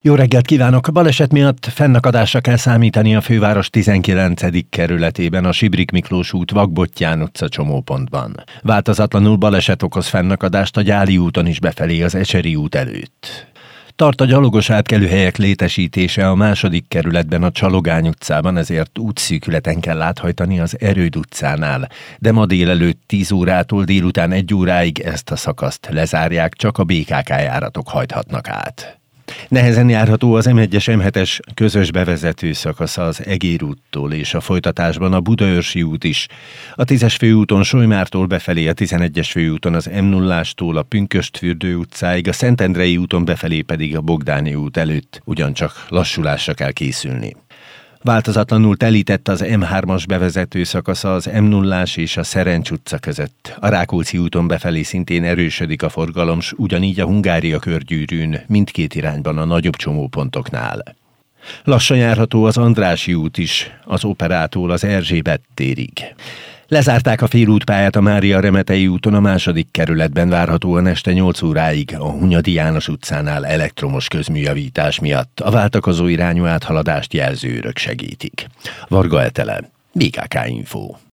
Jó reggelt kívánok! Baleset miatt fennakadásra kell számítani a főváros 19. kerületében, a Sibrik Miklós út Vakbottyán utca csomópontban. Változatlanul baleset okoz fennakadást a Gyáli úton is befelé az Ecseri út előtt. Tart a gyalogos átkelőhelyek létesítése a 2. kerületben, a Csalogány utcában, ezért útszűkületen kell áthajtani az Erőd utcánál. De ma délelőtt 10 órától délután 1 óráig ezt a szakaszt lezárják, csak a BKK járatok hajthatnak át. Nehezen járható az M1-es M7-es közös bevezető szakasza az Egér úttól, és a folytatásban a Budaörsi út is. A 10-es főúton Solymártól befelé, a 11-es főúton az M0-ástól a Pünkösdfürdő utcáig, a Szentendrei úton befelé pedig a Bogdáni út előtt ugyancsak lassulásra kell készülni. Változatlanul telített az M3-as bevezető szakasza az M0-ás és a Szerencs utca között. A Rákóczi úton befelé szintén erősödik a forgalom, s ugyanígy a Hungária körgyűrűn, mindkét irányban a nagyobb csomópontoknál. Lassan járható az Andrássy út is, az Operától az Erzsébet térig. Lezárták a félútpályát a Mária-Remetei úton, a 2. kerületben várhatóan este 8 óráig a Hunyadi János utcánál elektromos közműjavítás miatt. A váltakozó irányú áthaladást jelzőrök segítik. Varga Etele, BKK Info.